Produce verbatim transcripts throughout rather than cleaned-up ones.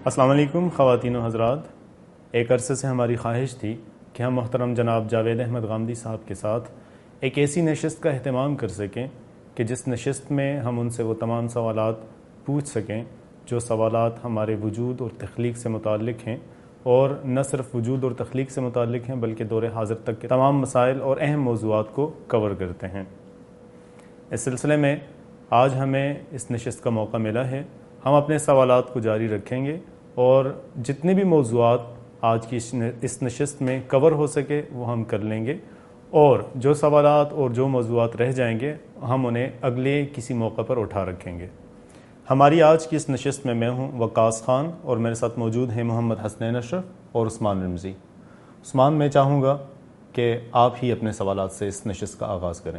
السلام علیکم خواتین و حضرات. ایک عرصے سے ہماری خواہش تھی کہ ہم محترم جناب جاوید احمد غامدی صاحب کے ساتھ ایک ایسی نشست کا اہتمام کر سکیں کہ جس نشست میں ہم ان سے وہ تمام سوالات پوچھ سکیں جو سوالات ہمارے وجود اور تخلیق سے متعلق ہیں، اور نہ صرف وجود اور تخلیق سے متعلق ہیں بلکہ دور حاضر تک کے تمام مسائل اور اہم موضوعات کو کور کرتے ہیں. اس سلسلے میں آج ہمیں اس نشست کا موقع ملا ہے. ہم اپنے سوالات کو جاری رکھیں گے اور جتنے بھی موضوعات آج کی اس نشست میں کور ہو سکے وہ ہم کر لیں گے، اور جو سوالات اور جو موضوعات رہ جائیں گے ہم انہیں اگلے کسی موقع پر اٹھا رکھیں گے. ہماری آج کی اس نشست میں میں ہوں وقاص خان، اور میرے ساتھ موجود ہیں محمد حسنین اشرف اور عثمان رمزی. عثمان، میں چاہوں گا کہ آپ ہی اپنے سوالات سے اس نشست کا آغاز کریں.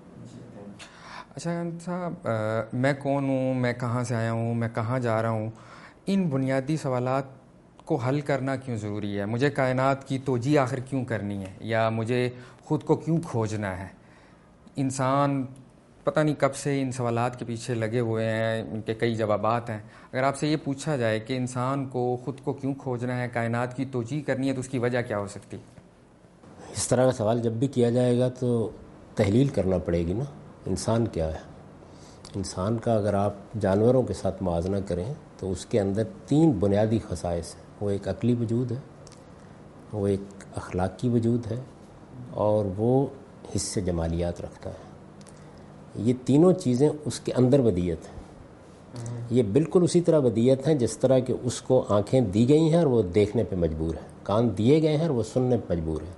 اچھا صاحب، میں کون ہوں، میں کہاں سے آیا ہوں، میں کہاں جا رہا ہوں، ان بنیادی سوالات کو حل کرنا کیوں ضروری ہے؟ مجھے کائنات کی توجیہ آخر کیوں کرنی ہے، یا مجھے خود کو کیوں کھوجنا ہے؟ انسان پتہ نہیں کب سے ان سوالات کے پیچھے لگے ہوئے ہیں، ان کے کئی جوابات ہیں. اگر آپ سے یہ پوچھا جائے کہ انسان کو خود کو کیوں کھوجنا ہے، کائنات کی توجیہ کرنی ہے، تو اس کی وجہ کیا ہو سکتی؟ اس طرح کا سوال جب بھی کیا جائے گا تو تحلیل کرنا پڑے گی نا. انسان کیا ہے؟ انسان کا اگر آپ جانوروں کے ساتھ موازنہ کریں تو اس کے اندر تین بنیادی خصائص ہیں. وہ ایک عقلی وجود ہے، وہ ایک اخلاقی وجود ہے، اور وہ حصے جمالیات رکھتا ہے. یہ تینوں چیزیں اس کے اندر ودیت ہیں. یہ بالکل اسی طرح ودیت ہیں جس طرح کہ اس کو آنکھیں دی گئی ہیں اور وہ دیکھنے پہ مجبور ہے، کان دیے گئے ہیں اور وہ سننے پہ مجبور ہے،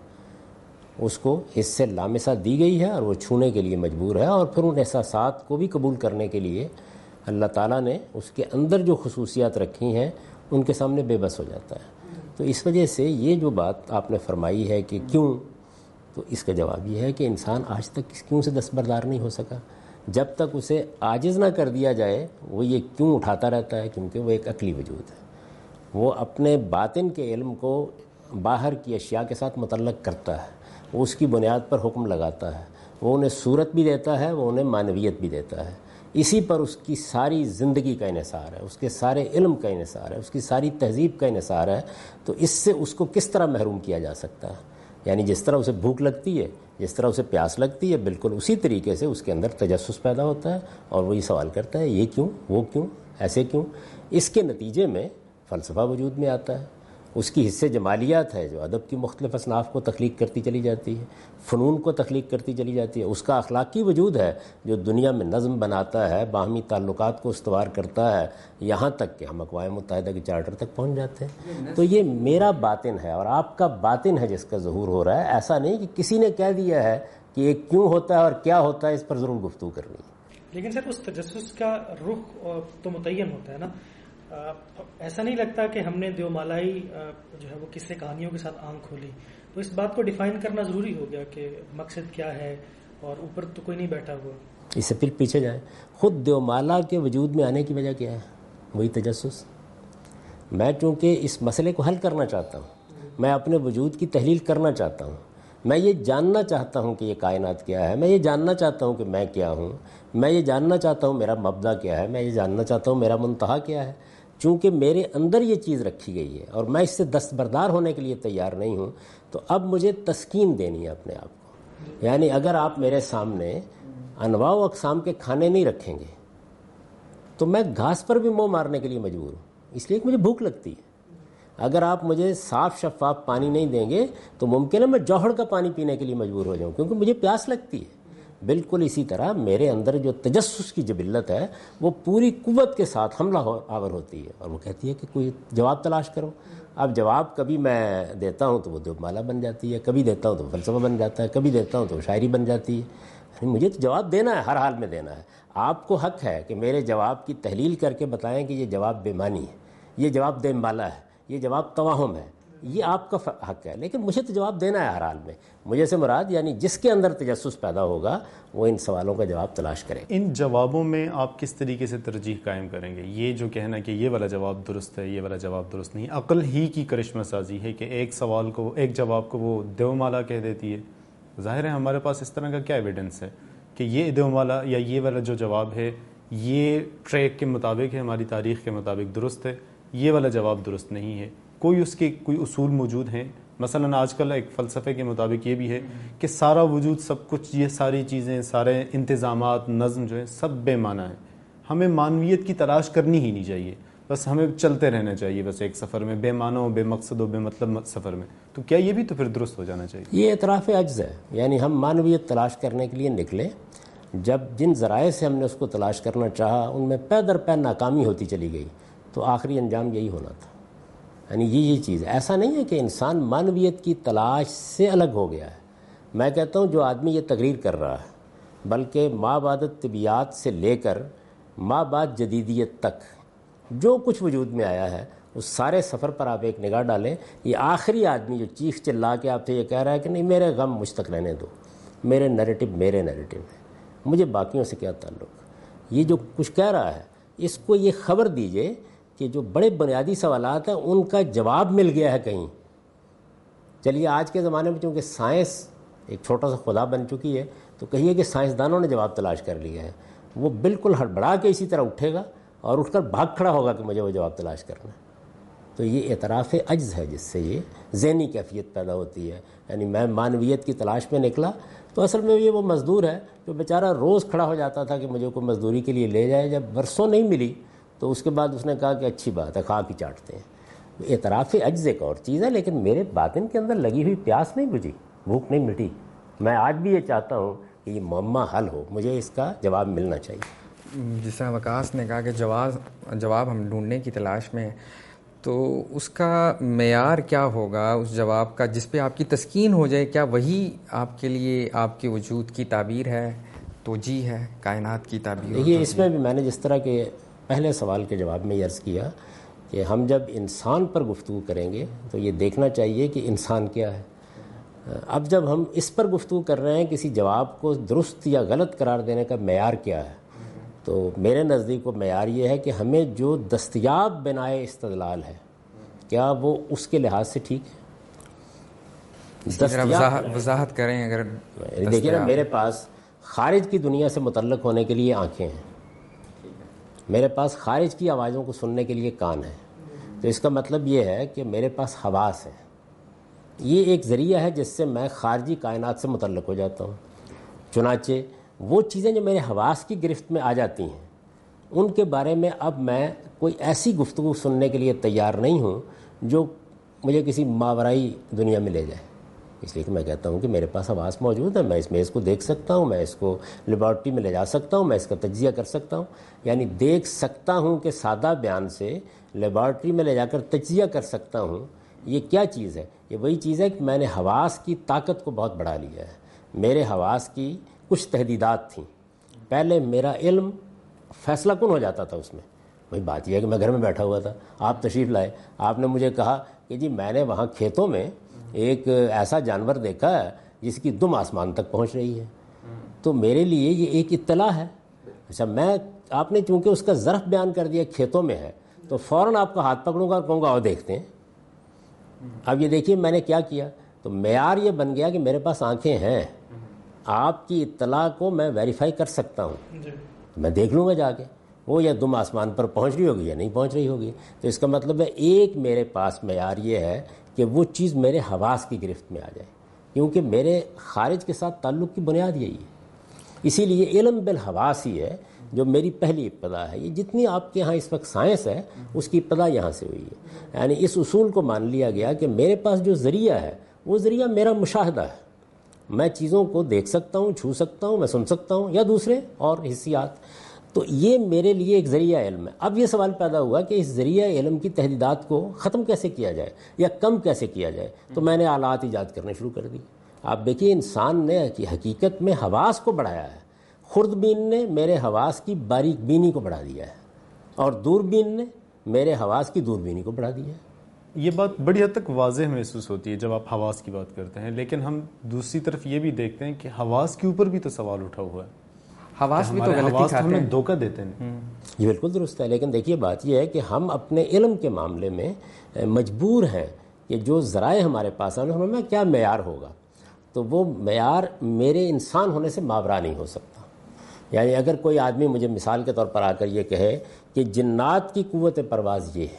اس کو حصے لامسہ دی گئی ہے اور وہ چھونے کے لیے مجبور ہے، اور پھر ان احساسات کو بھی قبول کرنے کے لیے اللہ تعالیٰ نے اس کے اندر جو خصوصیات رکھی ہیں ان کے سامنے بے بس ہو جاتا ہے. تو اس وجہ سے یہ جو بات آپ نے فرمائی ہے کہ کیوں، تو اس کا جواب یہ ہے کہ انسان آج تک اس کیوں سے دستبردار نہیں ہو سکا. جب تک اسے عاجز نہ کر دیا جائے وہ یہ کیوں اٹھاتا رہتا ہے، کیونکہ وہ ایک عقلی وجود ہے. وہ اپنے باطن کے علم کو باہر کی اشیاء کے ساتھ متعلق کرتا ہے، وہ اس کی بنیاد پر حکم لگاتا ہے، وہ انہیں صورت بھی دیتا ہے، وہ انہیں معنویت بھی دیتا ہے. اسی پر اس کی ساری زندگی کا انحصار ہے، اس کے سارے علم کا انحصار ہے، اس کی ساری تہذیب کا انحصار ہے. تو اس سے اس کو کس طرح محروم کیا جا سکتا ہے؟ یعنی جس طرح اسے بھوک لگتی ہے، جس طرح اسے پیاس لگتی ہے، بالکل اسی طریقے سے اس کے اندر تجسس پیدا ہوتا ہے، اور وہ یہ سوال کرتا ہے یہ کیوں، وہ کیوں، ایسے کیوں. اس کے نتیجے میں فلسفہ وجود میں آتا ہے. اس کی حصے جمالیات ہے جو ادب کی مختلف اصناف کو تخلیق کرتی چلی جاتی ہے، فنون کو تخلیق کرتی چلی جاتی ہے. اس کا اخلاقی وجود ہے جو دنیا میں نظم بناتا ہے، باہمی تعلقات کو استوار کرتا ہے، یہاں تک کہ ہم اقوام متحدہ کے چارٹر تک پہنچ جاتے ہیں. تو یہ میرا باطن ہے اور آپ کا باطن ہے جس کا ظہور ہو رہا ہے. ایسا نہیں کہ کسی نے کہہ دیا ہے کہ یہ کیوں ہوتا ہے اور کیا ہوتا ہے، اس پر ضرور گفتگو کرنی ہے. لیکن سر اس تجسس کا رخ تو متعین ہوتا ہے نا. ایسا نہیں لگتا کہ ہم نے دیومالائی جو ہے وہ قصے کہانیوں کے ساتھ آنکھ کھولی، تو اس بات کو ڈیفائن کرنا ضروری ہو گیا کہ مقصد کیا ہے، اور اوپر تو کوئی نہیں بیٹھا ہوا. اس سے پھر پیچھے جائیں، خود دیومالا کے وجود میں آنے کی وجہ کیا ہے؟ وہی تجسس. میں چونکہ اس مسئلے کو حل کرنا چاہتا ہوں، میں اپنے وجود کی تحلیل کرنا چاہتا ہوں، میں یہ جاننا چاہتا ہوں کہ یہ کائنات کیا ہے، میں یہ جاننا چاہتا ہوں کہ میں کیا ہوں، میں یہ جاننا چاہتا ہوں میرا مبدا کیا ہے، میں یہ جاننا چاہتا ہوں میرا منتہا کیا ہے. چونکہ میرے اندر یہ چیز رکھی گئی ہے اور میں اس سے دستبردار ہونے کے لیے تیار نہیں ہوں، تو اب مجھے تسکین دینی ہے اپنے آپ کو. یعنی اگر آپ میرے سامنے انواع و اقسام کے کھانے نہیں رکھیں گے تو میں گھاس پر بھی منہ مارنے کے لیے مجبور ہوں، اس لیے کہ مجھے بھوک لگتی ہے. اگر آپ مجھے صاف شفاف پانی نہیں دیں گے تو ممکن ہے میں جوہر کا پانی پینے کے لیے مجبور ہو جاؤں، کیونکہ مجھے پیاس لگتی ہے. بالکل اسی طرح میرے اندر جو تجسس کی جبلت ہے وہ پوری قوت کے ساتھ حملہ آور ہوتی ہے، اور وہ کہتی ہے کہ کوئی جواب تلاش کرو. اب جواب کبھی میں دیتا ہوں تو وہ دیومالا بن جاتی ہے، کبھی دیتا ہوں تو فلسفہ بن جاتا ہے، کبھی دیتا ہوں تو شاعری بن جاتی ہے. مجھے تو جواب دینا ہے، ہر حال میں دینا ہے. آپ کو حق ہے کہ میرے جواب کی تحلیل کر کے بتائیں کہ یہ جواب بے معنی ہے، یہ جواب دیومالا ہے، یہ جواب توہم ہے، یہ آپ کا حق ہے. لیکن مجھے تو جواب دینا ہے ہر حال میں. مجھے سے مراد یعنی جس کے اندر تجسس پیدا ہوگا وہ ان سوالوں کا جواب تلاش کرے. ان جوابوں میں آپ کس طریقے سے ترجیح قائم کریں گے؟ یہ جو کہنا کہ یہ والا جواب درست ہے، یہ والا جواب درست نہیں، عقل ہی کی کرشمہ سازی ہے کہ ایک سوال کو، ایک جواب کو وہ دیومالا کہہ دیتی ہے. ظاہر ہے ہمارے پاس اس طرح کا کیا ایویڈنس ہے کہ یہ دیومالا یا یہ والا جو جواب ہے یہ ٹریک کے مطابق ہے، ہماری تاریخ کے مطابق درست ہے، یہ والا جواب درست نہیں ہے. کوئی اس کے کوئی اصول موجود ہیں. مثلاً آج کل ایک فلسفے کے مطابق یہ بھی ہے کہ سارا وجود، سب کچھ، یہ ساری چیزیں، سارے انتظامات، نظم جو ہے سب بے معنی ہیں. ہمیں معنویت کی تلاش کرنی ہی نہیں چاہیے، بس ہمیں چلتے رہنا چاہیے بس ایک سفر میں، بے معنی و بے مقصد و بے مطلب سفر میں. تو کیا یہ بھی تو پھر درست ہو جانا چاہیے؟ یہ اعتراف عجز ہے. یعنی ہم معنویت تلاش کرنے کے لیے نکلے، جب جن ذرائع سے ہم نے اس کو تلاش کرنا چاہا ان میں پے در پے ناکامی ہوتی چلی گئی، تو آخری انجام یہی ہونا تھا. یعنی یہ یہ چیز ایسا نہیں ہے کہ انسان معنویت کی تلاش سے الگ ہو گیا ہے. میں کہتا ہوں جو آدمی یہ تقریر کر رہا ہے، بلکہ ما بعد طبیعت سے لے کر ما بعد جدیدیت تک جو کچھ وجود میں آیا ہے اس سارے سفر پر آپ ایک نگاہ ڈالیں. یہ آخری آدمی جو چیخ چلا کے آپ سے یہ کہہ رہا ہے کہ نہیں میرے غم مجھ تک رہنے دو، میرے نیریٹو میرے نیریٹو ہے، مجھے باقیوں سے کیا تعلق. یہ جو کچھ کہہ رہا ہے اس کو یہ خبر دیجئے کہ جو بڑے بنیادی سوالات ہیں ان کا جواب مل گیا ہے کہیں. چلیے آج کے زمانے میں چونکہ سائنس ایک چھوٹا سا خدا بن چکی ہے تو کہیے کہ سائنسدانوں نے جواب تلاش کر لیا ہے، وہ بالکل ہڑبڑا کے اسی طرح اٹھے گا اور اٹھ کر بھاگ کھڑا ہوگا کہ مجھے وہ جواب تلاش کرنا ہے. تو یہ اعتراف عجز ہے جس سے یہ ذہنی کیفیت پیدا ہوتی ہے. یعنی میں معنویت کی تلاش میں نکلا تو اصل میں یہ وہ مزدور ہے جو بیچارہ روز کھڑا ہو جاتا تھا کہ مجھے کوئی مزدوری کے لیے لے جائے. جب برسوں نہیں ملی تو اس کے بعد اس نے کہا کہ اچھی بات ہے، کھا کے چاٹتے ہیں. اعتراف عجز ایک اور چیز ہے، لیکن میرے باطن کے اندر لگی ہوئی پیاس نہیں بجھی، بھوک نہیں مٹی. میں آج بھی یہ چاہتا ہوں کہ یہ معمہ حل ہو، مجھے اس کا جواب ملنا چاہیے. جس طرح وقاص نے کہا کہ جواز جواب ہم ڈھونڈنے کی تلاش میں، تو اس کا معیار کیا ہوگا اس جواب کا جس پہ آپ کی تسکین ہو جائے؟ کیا وہی آپ کے لیے آپ کے وجود کی تعبیر ہے، توجیہ ہے، کائنات کی تعبیر؟ یہ اس میں بھی میں نے جس طرح کے پہلے سوال کے جواب میں عرض کیا کہ ہم جب انسان پر گفتگو کریں گے تو یہ دیکھنا چاہیے کہ انسان کیا ہے. اب جب ہم اس پر گفتگو کر رہے ہیں کسی جواب کو درست یا غلط قرار دینے کا معیار کیا ہے، تو میرے نزدیک وہ معیار یہ ہے کہ ہمیں جو دستیاب بنائے استدلال ہے کیا وہ اس کے لحاظ سے ٹھیک ہے. وضاحت کریں. اگر دیکھیے نا، میرے پاس خارج کی دنیا سے متعلق ہونے کے لیے آنکھیں ہیں، میرے پاس خارج کی آوازوں کو سننے کے لیے کان ہیں، تو اس کا مطلب یہ ہے کہ میرے پاس حواس ہیں. یہ ایک ذریعہ ہے جس سے میں خارجی کائنات سے متعلق ہو جاتا ہوں. چنانچہ وہ چیزیں جو میرے حواس کی گرفت میں آ جاتی ہیں ان کے بارے میں اب میں کوئی ایسی گفتگو سننے کے لیے تیار نہیں ہوں جو مجھے کسی ماورائی دنیا میں لے جائے. اس لیے کہ میں کہتا ہوں کہ میرے پاس حواس موجود ہیں، میں اس میں اس کو دیکھ سکتا ہوں، میں اس کو لیبارٹری میں لے جا سکتا ہوں، میں اس کا تجزیہ کر سکتا ہوں. یعنی دیکھ سکتا ہوں کہ سادہ بیان سے لیبارٹری میں لے جا کر تجزیہ کر سکتا ہوں. یہ کیا چیز ہے؟ یہ وہی چیز ہے کہ میں نے حواس کی طاقت کو بہت بڑھا لیا ہے. میرے حواس کی کچھ تحدیدات تھیں. پہلے میرا علم فیصلہ کن ہو جاتا تھا اس میں. وہی بات یہ ہے کہ میں گھر میں بیٹھا ہوا تھا، آپ تشریف لائے، آپ نے مجھے کہا کہ جی میں نے وہاں کھیتوں میں ایک ایسا جانور دیکھا ہے جس کی دم آسمان تک پہنچ رہی ہے. تو میرے لیے یہ ایک اطلاع ہے. اچھا، میں آپ نے چونکہ اس کا ظرف بیان کر دیا کھیتوں میں ہے تو فوراً آپ کا ہاتھ پکڑوں گا اور کہوں گا اور دیکھتے ہیں. اب یہ دیکھیے میں نے کیا کیا. تو معیار یہ بن گیا کہ میرے پاس آنکھیں ہیں، آپ کی اطلاع کو میں ویریفائی کر سکتا ہوں. میں دیکھ لوں گا جا کے وہ یا دم آسمان پر پہنچ رہی ہوگی یا نہیں پہنچ رہی ہوگی. تو اس کا مطلب ہے ایک میرے پاس معیار یہ ہے کہ وہ چیز میرے حواس کی گرفت میں آ جائے، کیونکہ میرے خارج کے ساتھ تعلق کی بنیاد یہی ہے. اسی لیے علم بالحواس ہی ہے جو میری پہلی ابتدا ہے. یہ جتنی آپ کے ہاں اس وقت سائنس ہے اس کی ابتدا یہاں سے ہوئی ہے. یعنی اس اصول کو مان لیا گیا کہ میرے پاس جو ذریعہ ہے وہ ذریعہ میرا مشاہدہ ہے. میں چیزوں کو دیکھ سکتا ہوں، چھو سکتا ہوں، میں سن سکتا ہوں یا دوسرے اور حسیات. تو یہ میرے لیے ایک ذریعہ علم ہے. اب یہ سوال پیدا ہوا کہ اس ذریعہ علم کی تحدیدات کو ختم کیسے کیا جائے یا کم کیسے کیا جائے. تو میں نے آلات ایجاد کرنے شروع کر دی. آپ دیکھیے انسان نے حقیقت میں حواس کو بڑھایا ہے. خوردبین نے میرے حواس کی باریک بینی کو بڑھا دیا ہے اور دوربین نے میرے حواس کی دوربینی کو بڑھا دیا ہے. یہ بات بڑی حد تک واضح محسوس ہوتی ہے جب آپ حواس کی بات کرتے ہیں، لیکن ہم دوسری طرف یہ بھی دیکھتے ہیں کہ حواس کے اوپر بھی تو سوال اٹھا ہوا ہے. حواس بھی تو غلطی کھاتے ہیں، ہمیں دھوکہ دیتے ہیں. یہ بالکل درست ہے، لیکن دیکھیے بات یہ ہے کہ ہم اپنے علم کے معاملے میں مجبور ہیں کہ جو ذرائع ہمارے پاس ہیں ہمیں کیا معیار ہوگا. تو وہ معیار میرے انسان ہونے سے ماورا نہیں ہو سکتا. یعنی اگر کوئی آدمی مجھے مثال کے طور پر آ کر یہ کہے کہ جنات کی قوت پرواز یہ ہے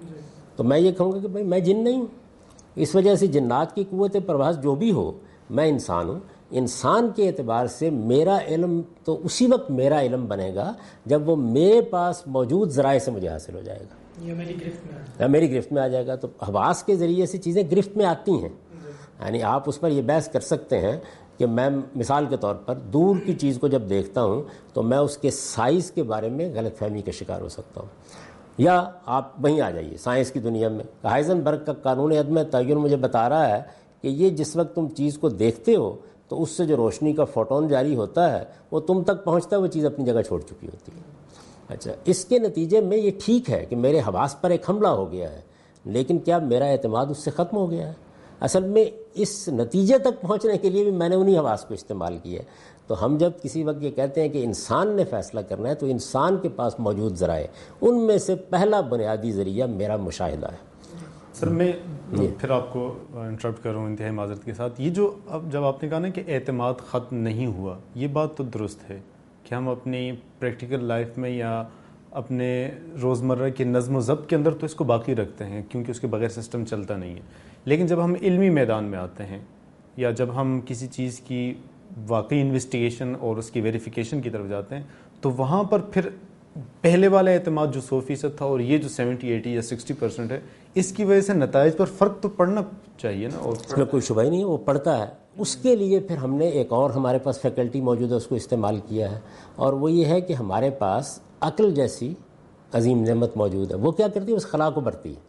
تو میں یہ کہوں گا کہ بھائی میں جن نہیں ہوں. اس وجہ سے جنات کی قوت پرواز جو بھی ہو، میں انسان ہوں. انسان کے اعتبار سے میرا علم تو اسی وقت میرا علم بنے گا جب وہ میرے پاس موجود ذرائع سے مجھے حاصل ہو جائے گا، یہ میری گرفت میں یا میری گرفت میں آ جائے گا. تو حواس کے ذریعے سے چیزیں گرفت میں آتی ہیں. یعنی آپ اس پر یہ بحث کر سکتے ہیں کہ میں مثال کے طور پر دور کی چیز کو جب دیکھتا ہوں تو میں اس کے سائز کے بارے میں غلط فہمی کا شکار ہو سکتا ہوں. یا آپ وہیں آ جائیے سائنس کی دنیا میں، ہائزنبرگ کا قانون عدم تعین مجھے بتا رہا ہے کہ یہ جس وقت تم چیز کو دیکھتے ہو تو اس سے جو روشنی کا فوٹون جاری ہوتا ہے وہ تم تک پہنچتا ہے، وہ چیز اپنی جگہ چھوڑ چکی ہوتی ہے. اچھا، اس کے نتیجے میں یہ ٹھیک ہے کہ میرے حواس پر ایک حملہ ہو گیا ہے، لیکن کیا میرا اعتماد اس سے ختم ہو گیا ہے؟ اصل میں اس نتیجے تک پہنچنے کے لیے بھی میں نے انہی حواس کو استعمال کیا ہے. تو ہم جب کسی وقت یہ کہتے ہیں کہ انسان نے فیصلہ کرنا ہے تو انسان کے پاس موجود ذرائع، ان میں سے پہلا بنیادی ذریعہ میرا مشاہدہ ہے. سر میں پھر آپ کو انٹرپٹ کروں انتہائی معذرت کے ساتھ. یہ جو اب جب آپ نے کہا نا کہ اعتماد ختم نہیں ہوا، یہ بات تو درست ہے کہ ہم اپنی پریکٹیکل لائف میں یا اپنے روزمرہ کے نظم و ضبط کے اندر تو اس کو باقی رکھتے ہیں کیونکہ اس کے بغیر سسٹم چلتا نہیں ہے. لیکن جب ہم علمی میدان میں آتے ہیں یا جب ہم کسی چیز کی واقعی انویسٹیگیشن اور اس کی ویریفیکیشن کی طرف جاتے ہیں تو وہاں پر پھر پہلے والا اعتماد جو سو فیصد تھا اور یہ جو سیونٹی ایٹی یا سکسٹی پرسینٹ ہے، اس کی وجہ سے نتائج پر فرق تو پڑنا چاہیے نا. اور اس میں کوئی شبہ ہی نہیں ہے، وہ پڑتا ہے. اس کے لیے پھر ہم نے ایک اور ہمارے پاس فیکلٹی موجود ہے، اس کو استعمال کیا ہے، اور وہ یہ ہے کہ ہمارے پاس عقل جیسی عظیم نعمت موجود ہے. وہ کیا کرتی ہے؟ اس خلا کو بڑھتی ہے.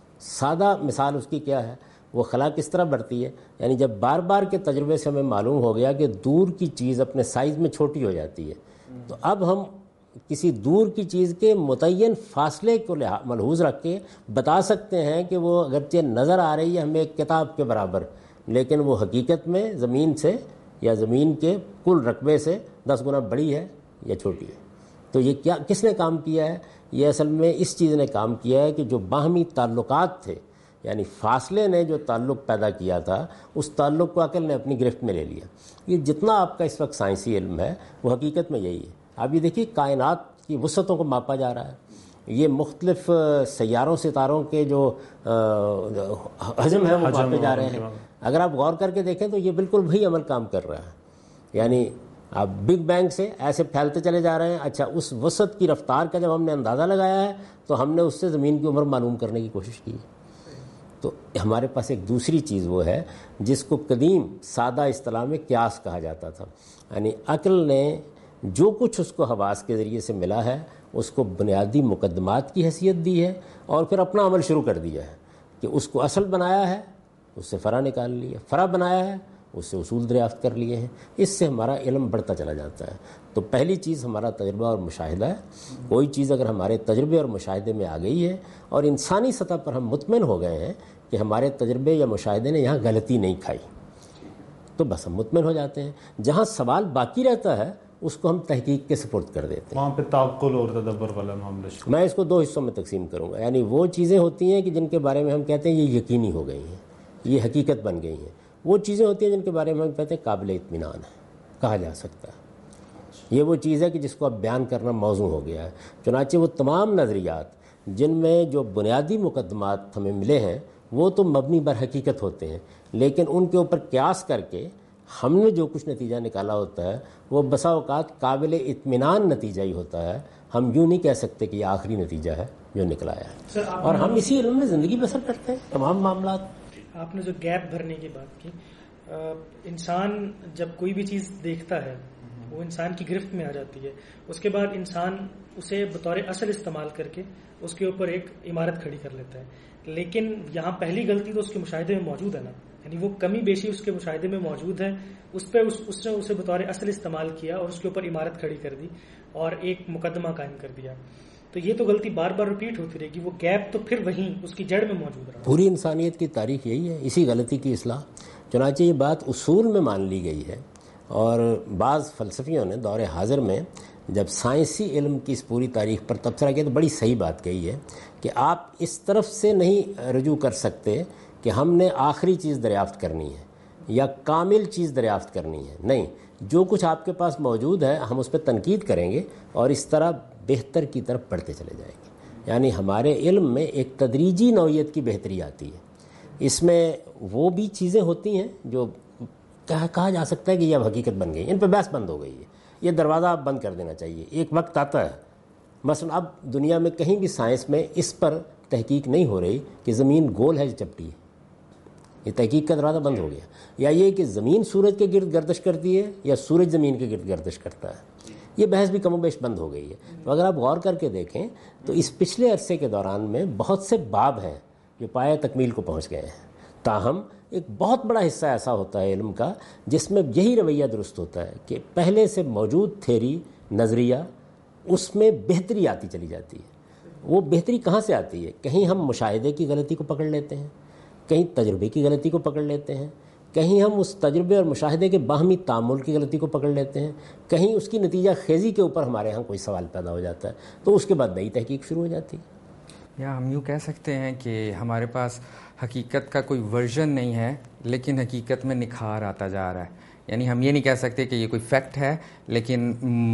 سادہ مثال اس کی کیا ہے؟ وہ خلا کس طرح بڑھتی ہے؟ یعنی جب بار بار کے تجربے سے ہمیں معلوم ہو گیا کہ دور کی چیز اپنے سائز میں چھوٹی ہو جاتی ہے، تو اب ہم کسی دور کی چیز کے متعین فاصلے کو ملحوظ رکھ کے بتا سکتے ہیں کہ وہ اگرچہ نظر آ رہی ہے ہمیں ایک کتاب کے برابر، لیکن وہ حقیقت میں زمین سے یا زمین کے کل رقبے سے دس گنا بڑی ہے یا چھوٹی ہے. تو یہ کیا کس نے کام کیا ہے؟ یہ اصل میں اس چیز نے کام کیا ہے کہ جو باہمی تعلقات تھے، یعنی فاصلے نے جو تعلق پیدا کیا تھا، اس تعلق کو عقل نے اپنی گرفت میں لے لیا. یہ جتنا آپ کا اس وقت سائنسی علم ہے وہ حقیقت میں یہی ہے. آپ یہ دیکھیے کائنات کی وسعتوں کو ماپا جا رہا ہے. یہ مختلف سیاروں ستاروں کے جو حجم ہے وہ ماپے جا رہے ہیں. اگر آپ غور کر کے دیکھیں تو یہ بالکل وہی عمل کام کر رہا ہے. یعنی آپ بگ بینگ سے ایسے پھیلتے چلے جا رہے ہیں. اچھا، اس وسعت کی رفتار کا جب ہم نے اندازہ لگایا ہے تو ہم نے اس سے زمین کی عمر معلوم کرنے کی کوشش کی. تو ہمارے پاس ایک دوسری چیز وہ ہے جس کو قدیم سادہ اصطلاح میں قیاس کہا جاتا تھا. یعنی عقل نے جو کچھ اس کو حواس کے ذریعے سے ملا ہے اس کو بنیادی مقدمات کی حیثیت دی ہے اور پھر اپنا عمل شروع کر دیا ہے کہ اس کو اصل بنایا ہے، اس سے فرع نکال لیا، فرع بنایا ہے، اس سے اصول دریافت کر لیے ہیں. اس سے ہمارا علم بڑھتا چلا جاتا ہے. تو پہلی چیز ہمارا تجربہ اور مشاہدہ ہے. کوئی چیز اگر ہمارے تجربے اور مشاہدے میں آ گئی ہے اور انسانی سطح پر ہم مطمئن ہو گئے ہیں کہ ہمارے تجربے یا مشاہدے نے یہاں غلطی نہیں کھائی، تو بس ہم مطمئن ہو جاتے ہیں. جہاں سوال باقی رہتا ہے اس کو ہم تحقیق کے سپرد کر دیتے ہیں. وہاں پہ تعقل اور تدبر والا معاملہ. میں اس کو دو حصوں میں تقسیم کروں گا. یعنی وہ چیزیں ہوتی ہیں کہ جن کے بارے میں ہم کہتے ہیں یہ یقینی ہو گئی ہیں، یہ حقیقت بن گئی ہیں. وہ چیزیں ہوتی ہیں جن کے بارے میں ہم کہتے ہیں قابل اطمینان ہے، کہا جا سکتا ہے. یہ وہ چیز ہے کہ جس کو اب بیان کرنا موضوع ہو گیا ہے. چنانچہ وہ تمام نظریات جن میں جو بنیادی مقدمات ہمیں ملے ہیں وہ تو مبنی بر حقیقت ہوتے ہیں، لیکن ان کے اوپر قیاس کر کے ہم نے جو کچھ نتیجہ نکالا ہوتا ہے وہ بسا اوقات قابل اطمینان نتیجہ ہی ہوتا ہے. ہم یوں نہیں کہہ سکتے کہ یہ آخری نتیجہ ہے جو نکلا ہے. اور ہم اسی علم میں زندگی بسر کرتے ہیں. تمام معاملات. آپ نے جو گیپ بھرنے کی بات کی، انسان جب کوئی بھی چیز دیکھتا ہے وہ انسان کی گرفت میں آ جاتی ہے. اس کے بعد انسان اسے بطور اصل استعمال کر کے اس کے اوپر ایک عمارت کھڑی کر لیتا ہے. لیکن یہاں پہلی غلطی تو اس کے مشاہدے میں موجود ہے نا، یعنی وہ کمی بیشی اس کے مشاہدے میں موجود ہے. اس پہ اس, اس نے اسے بطور اصل استعمال کیا اور اس کے اوپر عمارت کھڑی کر دی اور ایک مقدمہ قائم کر دیا. تو یہ تو غلطی بار بار ریپیٹ ہوتی رہے گی. وہ گیپ تو پھر وہیں اس کی جڑ میں موجود رہا. پوری انسانیت کی تاریخ یہی ہے، اسی غلطی کی اصلاح. چنانچہ یہ بات اصول میں مان لی گئی ہے. اور بعض فلسفیوں نے دور حاضر میں جب سائنسی علم کی اس پوری تاریخ پر تبصرہ کیا تو بڑی صحیح بات کہی ہے کہ آپ اس طرف سے نہیں رجوع کر سکتے کہ ہم نے آخری چیز دریافت کرنی ہے یا کامل چیز دریافت کرنی ہے. نہیں، جو کچھ آپ کے پاس موجود ہے ہم اس پہ تنقید کریں گے اور اس طرح بہتر کی طرف بڑھتے چلے جائیں گے. یعنی ہمارے علم میں ایک تدریجی نوعیت کی بہتری آتی ہے. اس میں وہ بھی چیزیں ہوتی ہیں جو کہا جا سکتا ہے کہ یہ اب حقیقت بن گئی, ان پہ بحث بند ہو گئی ہے, یہ دروازہ اب بند کر دینا چاہیے. ایک وقت آتا ہے مثلا اب دنیا میں کہیں بھی سائنس میں اس پر تحقیق نہیں ہو رہی کہ زمین گول ہے یا چپٹی ہے, یہ تحقیق کا دروازہ بند ہو گیا. یا یہ کہ زمین سورج کے گرد گردش کرتی ہے یا سورج زمین کے گرد گردش کرتا ہے, یہ بحث بھی کم و بیش بند ہو گئی ہے. تو اگر آپ غور کر کے دیکھیں تو اس پچھلے عرصے کے دوران میں بہت سے باب ہیں جو پایہ تکمیل کو پہنچ گئے ہیں. تاہم ایک بہت بڑا حصہ ایسا ہوتا ہے علم کا جس میں یہی رویہ درست ہوتا ہے کہ پہلے سے موجود تھیری, نظریہ, اس میں بہتری آتی چلی جاتی ہے. وہ بہتری کہاں سے آتی ہے؟ کہیں ہم مشاہدے کی غلطی کو پکڑ لیتے ہیں, کہیں تجربے کی غلطی کو پکڑ لیتے ہیں, کہیں ہم اس تجربے اور مشاہدے کے باہمی تعامل کی غلطی کو پکڑ لیتے ہیں, کہیں اس کی نتیجہ خیزی کے اوپر ہمارے ہاں کوئی سوال پیدا ہو جاتا ہے, تو اس کے بعد نئی تحقیق شروع ہو جاتی ہے. یا ہم یوں کہہ سکتے ہیں کہ ہمارے پاس حقیقت کا کوئی ورژن نہیں ہے لیکن حقیقت میں نکھار آتا جا رہا ہے. یعنی ہم یہ نہیں کہہ سکتے کہ یہ کوئی فیکٹ ہے, لیکن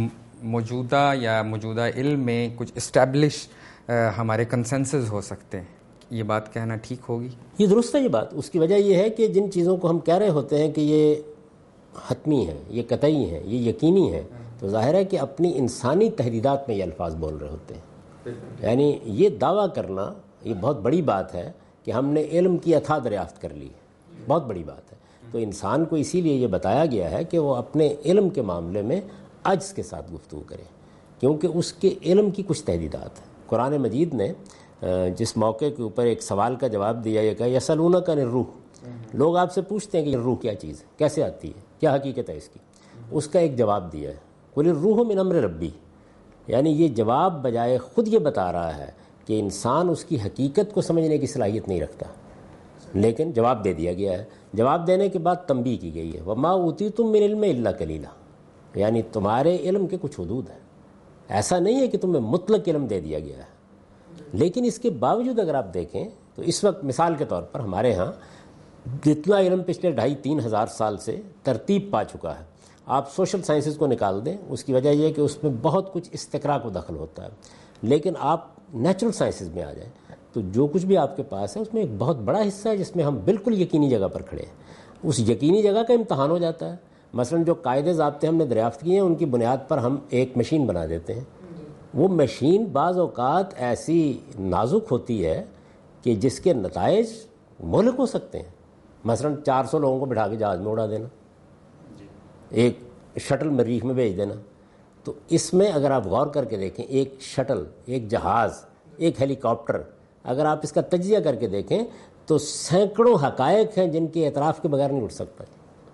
موجودہ یا موجودہ علم میں کچھ اسٹیبلش ہمارے کنسنسس ہو سکتے ہیں. یہ بات کہنا ٹھیک ہوگی؟ یہ درست ہے یہ بات. اس کی وجہ یہ ہے کہ جن چیزوں کو ہم کہہ رہے ہوتے ہیں کہ یہ حتمی ہیں, یہ قطعی ہیں, یہ یقینی ہیں, تو ظاہر ہے کہ اپنی انسانی تحدیدات میں یہ الفاظ بول رہے ہوتے ہیں. یعنی یہ دعویٰ کرنا یہ بہت بڑی بات ہے کہ ہم نے علم کی اتھا دریافت کر لی, بہت بڑی بات ہے. تو انسان کو اسی لیے یہ بتایا گیا ہے کہ وہ اپنے علم کے معاملے میں عجز کے ساتھ گفتگو کرے, کیونکہ اس کے علم کی کچھ تحدیدات ہیں. قرآن مجید نے جس موقع کے اوپر ایک سوال کا جواب دیا, یہ کہا یسألونک عن الروح, لوگ آپ سے پوچھتے ہیں کہ روح کیا چیز ہے, کیسے آتی ہے, کیا حقیقت ہے اس کی. اس کا ایک جواب دیا ہے, قل الروح من امر ربی. یعنی یہ جواب بجائے خود یہ بتا رہا ہے کہ انسان اس کی حقیقت کو سمجھنے کی صلاحیت نہیں رکھتا, لیکن جواب دے دیا گیا ہے. جواب دینے کے بعد تنبیہ کی گئی ہے, وما اوتیتم من علم الا قلیلا. یعنی تمہارے علم کے کچھ حدود ہیں, ایسا نہیں ہے کہ تمہیں مطلق علم دے دیا گیا ہے. لیکن اس کے باوجود اگر آپ دیکھیں تو اس وقت مثال کے طور پر ہمارے ہاں جتنا علم پچھلے ڈھائی تین ہزار سال سے ترتیب پا چکا ہے, آپ سوشل سائنسز کو نکال دیں, اس کی وجہ یہ ہے کہ اس میں بہت کچھ استقراء کو دخل ہوتا ہے. لیکن آپ نیچرل سائنسز میں آ جائیں تو جو کچھ بھی آپ کے پاس ہے اس میں ایک بہت بڑا حصہ ہے جس میں ہم بالکل یقینی جگہ پر کھڑے ہیں. اس یقینی جگہ کا امتحان ہو جاتا ہے. مثلا جو قاعدے ضابطے ہم نے دریافت کیے ہیں ان کی بنیاد پر ہم ایک مشین بنا دیتے ہیں. وہ مشین بعض اوقات ایسی نازک ہوتی ہے کہ جس کے نتائج مہلک ہو سکتے ہیں. مثلا چار سو لوگوں کو بٹھا کے جہاز میں اڑا دینا, ایک شٹل مریخ میں بھیج دینا. تو اس میں اگر آپ غور کر کے دیکھیں, ایک شٹل, ایک جہاز, ایک ہیلی کاپٹر, اگر آپ اس کا تجزیہ کر کے دیکھیں تو سینکڑوں حقائق ہیں جن کے اعتراف کے بغیر نہیں اٹھ سکتا.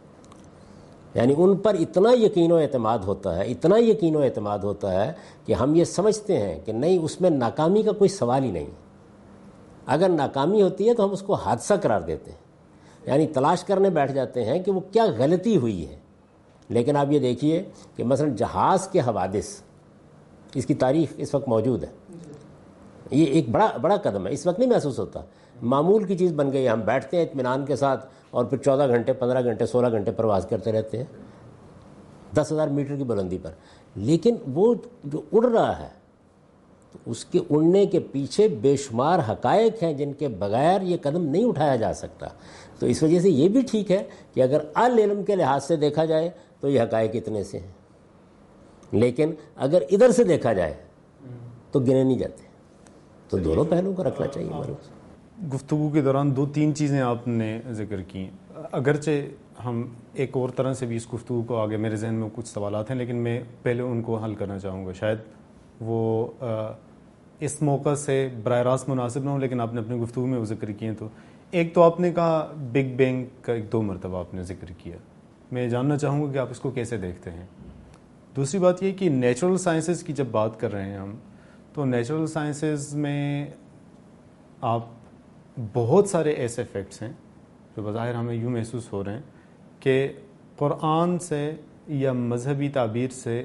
یعنی ان پر اتنا یقین و اعتماد ہوتا ہے, اتنا یقین و اعتماد ہوتا ہے کہ ہم یہ سمجھتے ہیں کہ نہیں, اس میں ناکامی کا کوئی سوال ہی نہیں. اگر ناکامی ہوتی ہے تو ہم اس کو حادثہ قرار دیتے ہیں, یعنی تلاش کرنے بیٹھ جاتے ہیں کہ وہ کیا غلطی ہوئی ہے. لیکن آپ یہ دیکھیے کہ مثلا جہاز کے حوادث, اس کی تاریخ اس وقت موجود ہے. یہ ایک بڑا بڑا قدم ہے, اس وقت نہیں محسوس ہوتا, معمول کی چیز بن گئی. ہم بیٹھتے ہیں اطمینان کے ساتھ اور پھر چودہ گھنٹے پندرہ گھنٹے سولہ گھنٹے پرواز کرتے رہتے ہیں دس ہزار میٹر کی بلندی پر. لیکن وہ جو اڑ رہا ہے تو اس کے اڑنے کے پیچھے بے شمار حقائق ہیں جن کے بغیر یہ قدم نہیں اٹھایا جا سکتا. تو اس وجہ سے یہ بھی ٹھیک ہے کہ اگر العلم کے لحاظ سے دیکھا جائے تو یہ حقائق اتنے سے ہیں, لیکن اگر ادھر سے دیکھا جائے تو گنے نہیں جاتے. تو دونوں پہلوؤں کو رکھنا چاہیے ہمارے پاس. گفتگو کے دوران دو تین چیزیں آپ نے ذکر کی, اگرچہ ہم ایک اور طرح سے بھی اس گفتگو کو آگے, میرے ذہن میں کچھ سوالات ہیں لیکن میں پہلے ان کو حل کرنا چاہوں گا. شاید وہ اس موقع سے براہ راست مناسب نہ ہو, لیکن آپ نے اپنی گفتگو میں وہ ذکر کیے. تو ایک تو آپ نے کہا بگ بینگ کا ایک دو مرتبہ آپ نے ذکر کیا, میں جاننا چاہوں گا کہ آپ اس کو کیسے دیکھتے ہیں. دوسری بات یہ کہ نیچرل سائنسز کی جب بات کر رہے ہیں ہم, تو نیچرل سائنسز میں آپ بہت سارے ایسے فیکٹس ہیں جو بظاہر ہمیں یوں محسوس ہو رہے ہیں کہ قرآن سے یا مذہبی تعبیر سے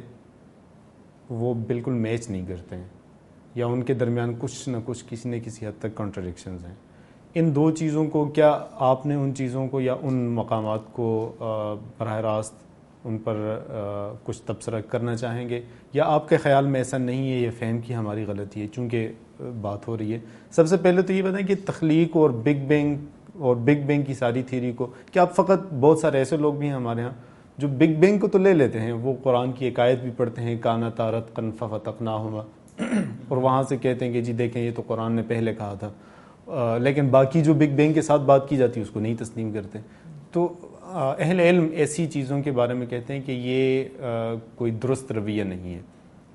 وہ بالکل میچ نہیں کرتے ہیں, یا ان کے درمیان کچھ نہ کچھ کسی نہ کسی حد تک کنٹراڈکشنز ہیں. ان دو چیزوں کو کیا آپ نے ان چیزوں کو یا ان مقامات کو براہ راست ان پر آ, کچھ تبصرہ کرنا چاہیں گے، یا آپ کے خیال میں ایسا نہیں ہے، یہ فہم کی ہماری غلطی ہے؟ چونکہ بات ہو رہی ہے، سب سے پہلے تو یہ بتائیں کہ تخلیق اور بگ بینگ اور بگ بینگ کی ساری تھیوری کو، کہ آپ فقط بہت سارے ایسے لوگ بھی ہیں ہمارے ہاں جو بگ بینگ کو تو لے لیتے ہیں، وہ قرآن کی ایک آیت بھی پڑھتے ہیں، کانا تارت قن ففتقناہما، اور وہاں سے کہتے ہیں کہ جی دیکھیں یہ تو قرآن نے پہلے کہا تھا، آ, لیکن باقی جو بگ بینگ کے ساتھ بات کی جاتی ہے اس کو نہیں تسلیم کرتے. تو اہل علم ایسی چیزوں کے بارے میں کہتے ہیں کہ یہ آ, کوئی درست رویہ نہیں ہے.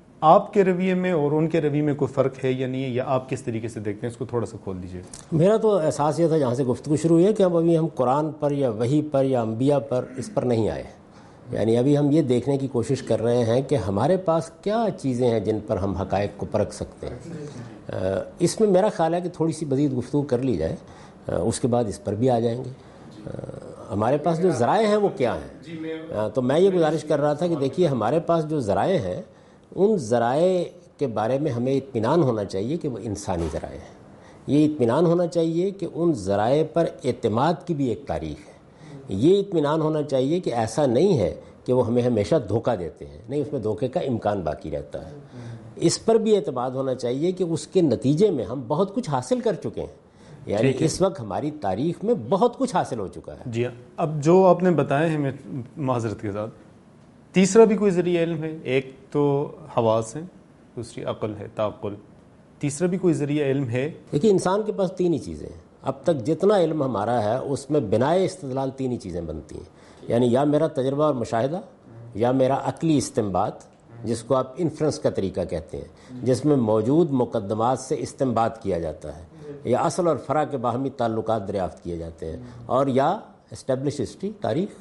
آپ کے رویے میں اور ان کے رویے میں کوئی فرق ہے یا نہیں ہے، یا آپ کس طریقے سے دیکھتے ہیں؟ اس کو تھوڑا سا کھول دیجیے. میرا تو احساس یہ تھا جہاں سے گفتگو شروع ہوئی ہے کہ اب ابھی ہم قرآن پر یا وحی پر یا انبیاء پر اس پر نہیں آئے. یعنی ابھی ہم یہ دیکھنے کی کوشش کر رہے ہیں کہ ہمارے پاس کیا چیزیں ہیں جن پر ہم حقائق کو پرکھ سکتے ہیں. اس میں میرا خیال ہے کہ تھوڑی سی مزید گفتگو کر لی جائے، اس کے بعد اس پر بھی آ جائیں گے. ہمارے پاس جو ذرائع ہیں وہ کیا ہیں؟ تو میں یہ گزارش کر رہا تھا کہ دیکھیے ہمارے پاس جو ذرائع ہیں ان ذرائع کے بارے میں ہمیں اطمینان ہونا چاہیے کہ وہ انسانی ذرائع ہیں. یہ اطمینان ہونا چاہیے کہ ان ذرائع پر اعتماد کی بھی ایک تاریخ ہے. یہ اطمینان ہونا چاہیے کہ ایسا نہیں ہے کہ وہ ہمیں ہمیشہ دھوکہ دیتے ہیں، نہیں، اس میں دھوکے کا امکان باقی رہتا ہے. اس پر بھی اعتماد ہونا چاہیے کہ اس کے نتیجے میں ہم بہت کچھ حاصل کر چکے ہیں. یعنی اس وقت ہماری تاریخ میں بہت کچھ حاصل ہو چکا ہے. جی ہاں، اب جو آپ نے بتایا ہے، میں معذرت کے ساتھ، تیسرا بھی کوئی ذریعہ علم ہے؟ ایک تو حواس ہیں، دوسری عقل ہے، تعقل، تیسرا بھی کوئی ذریعہ علم ہے؟ دیکھیے انسان کے پاس تین ہی چیزیں ہیں. اب تک جتنا علم ہمارا ہے اس میں بنائے استدلال تین ہی چیزیں بنتی ہیں. یعنی یا میرا تجربہ اور مشاہدہ، یا میرا عقلی استنباط جس کو آپ انفرنس کا طریقہ کہتے ہیں، جس میں موجود مقدمات سے استنباط کیا جاتا ہے، یا اصل اور فرع کے باہمی تعلقات دریافت کیے جاتے ہیں، اور یا اسٹیبلش ہسٹری، تاریخ.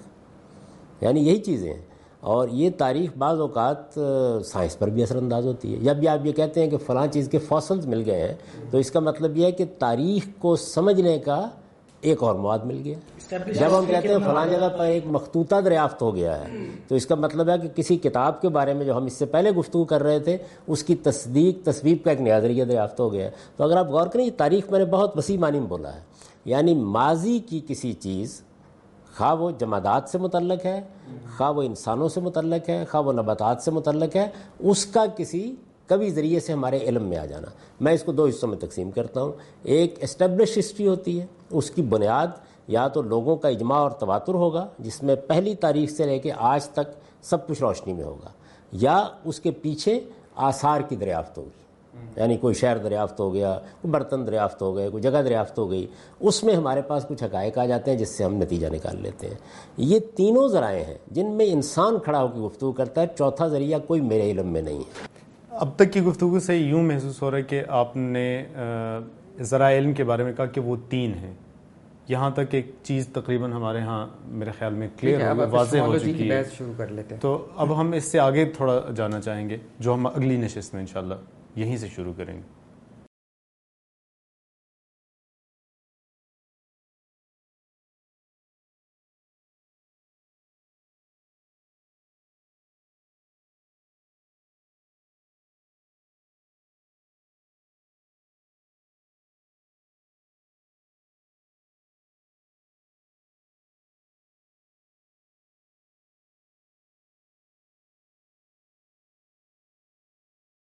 یعنی یہی چیزیں ہیں. اور یہ تاریخ بعض اوقات سائنس پر بھی اثر انداز ہوتی ہے. جب بھی آپ یہ کہتے ہیں کہ فلاں چیز کے فاسلز مل گئے ہیں تو اس کا مطلب یہ ہے کہ تاریخ کو سمجھنے کا ایک اور مواد مل گیا. جب ہم کہتے ہیں فلاں جگہ پر ایک مخطوطہ دریافت ہو گیا ہے تو اس کا مطلب ہے کہ کسی کتاب کے بارے میں جو ہم اس سے پہلے گفتگو کر رہے تھے اس کی تصدیق تصویب کا ایک نیا ذریعہ دریافت ہو گیا ہے. تو اگر آپ غور کریں یہ تاریخ میں نے بہت وسیع معنی میں بولا ہے. یعنی ماضی کی کسی چیز، خواہ وہ جمادات سے متعلق ہے، خواہ وہ انسانوں سے متعلق ہے، خواہ وہ نباتات سے متعلق ہے، اس کا کسی کبھی ذریعے سے ہمارے علم میں آ جانا. میں اس کو دو حصوں میں تقسیم کرتا ہوں. ایک اسٹیبلش ہسٹری ہوتی ہے، اس کی بنیاد یا تو لوگوں کا اجماع اور تواتر ہوگا جس میں پہلی تاریخ سے لے کے آج تک سب کچھ روشنی میں ہوگا، یا اس کے پیچھے آثار کی دریافت ہوگی. یعنی کوئی شہر دریافت ہو گیا، کوئی برتن دریافت ہو گئے، کوئی جگہ دریافت ہو گئی، اس میں ہمارے پاس کچھ حقائق آ جاتے ہیں جس سے ہم نتیجہ نکال لیتے ہیں. یہ تینوں ذرائع ہیں جن میں انسان کھڑا ہو کے گفتگو کرتا ہے. چوتھا ذریعہ کوئی میرے علم میں نہیں ہے. اب تک کی گفتگو سے یوں محسوس ہو رہا ہے کہ آپ نے ذرائع علم کے بارے میں کہا کہ وہ تین ہیں. یہاں تک ایک چیز تقریباً ہمارے ہاں میرے خیال میں کلیئر ہو گئی، واضح ہو چکی ہے. شروع کر لیتے ہیں. تو اب ہم اس سے آگے تھوڑا جانا چاہیں گے جو ہم اگلی نشست میں انشاءاللہ یہیں سے شروع کریں گے.